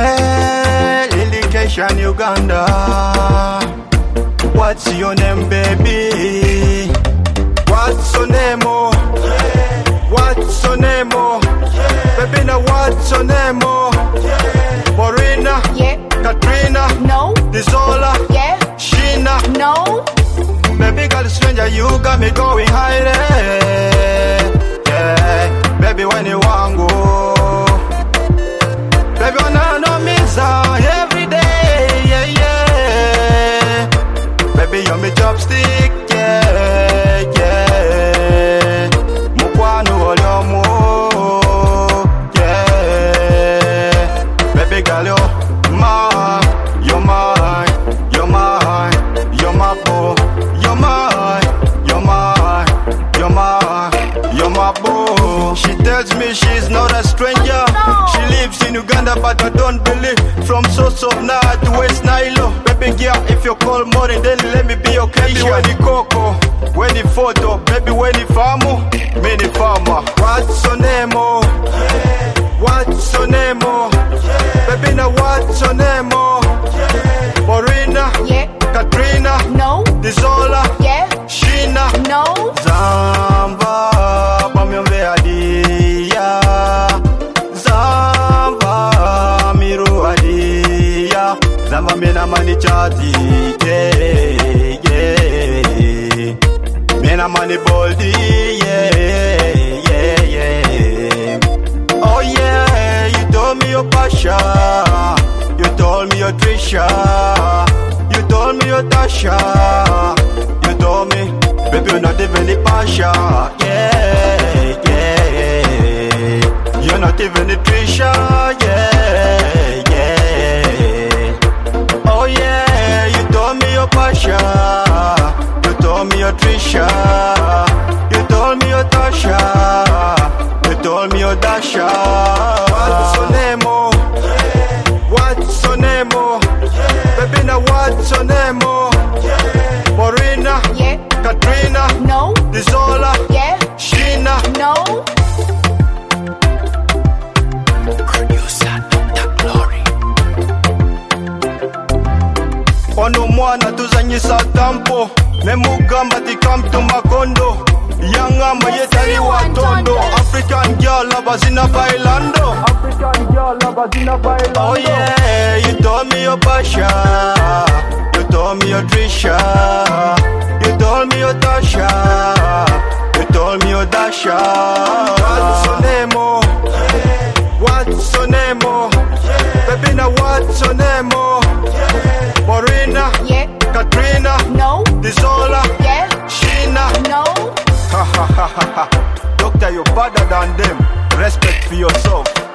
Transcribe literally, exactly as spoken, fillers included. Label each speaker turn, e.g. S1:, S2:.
S1: Hey, Lilication Uganda. What's your name, baby? What's your name, oh? Yeah. What's your name, oh? Yeah. Baby, now what's your name, oh? Yeah. Marina?
S2: Yeah.
S1: Katrina?
S2: No.
S1: Dizola?
S2: Yeah.
S1: Sheena?
S2: No.
S1: Baby, got a stranger, you got me going high there. Yeah. Baby, when you want go. Baby, when I know me every day, yeah, yeah. Baby, you're my chopstick, yeah, yeah. Mukwano olyomo, yeah. Baby, girl, you're mine, you're mine, you're mine, you're my boo, you're mine, you're mine, you're mine, you're my boo. She tells me she's not a stranger. She lives in Uganda, but I don't believe. From source of Nile to West Nile. Baby girl, if you call money, then let me be okay. Baby, when the cocoa, when the photo, baby, when the farmer, me the farmer. What's your name, oh? Yeah. What's your name, oh? Yeah. Baby, now what's your name, oh? Yeah. Marina?
S2: Yeah.
S1: Katrina?
S2: No.
S1: Dizola?
S2: Yeah.
S1: Sheena?
S2: No.
S1: Zamba, pamyombe adia. Zamba, miru adia. Zamba mena mani chati, yeah, yeah. Mena mani boldi, yeah, yeah, yeah. Oh yeah, you told me your Pasha, you told me your Trisha, you told me your Tasha, you told me, baby you're not even the Pasha, yeah, yeah. You're not even the Trisha, yeah, yeah. Oh yeah, you told me your Pasha, you told me your Trisha, you told me your Tasha, you told me your Dasha. What's your name, oh? Yeah. What's your name, oh? Yeah. Baby, now what's your name, oh? Yeah. Marina?
S2: Yeah.
S1: Katrina?
S2: No.
S1: Dizola?
S2: Yeah.
S1: Sheena?
S2: No.
S3: Producer Doctor Glory.
S1: Ono mwana tuzanyisa tampo nemugamba tikamtu makondo yangamba yetali watondo African girl abazina bailando African girl abazina bailando. Oh yeah, you told me your Pasha, you told me your Trisha, you told me your Tasha, you told me your Dasha. What's your name, oh? Yeah. What's your name, oh? Yeah. Baby, now what's your name, oh? Yeah. Marina?
S2: Yeah.
S1: Katrina?
S2: No.
S1: Dizola?
S2: Yeah.
S1: Sheena?
S2: No.
S1: Ha ha ha ha ha. Doctor, you're better than them. Respect for yourself.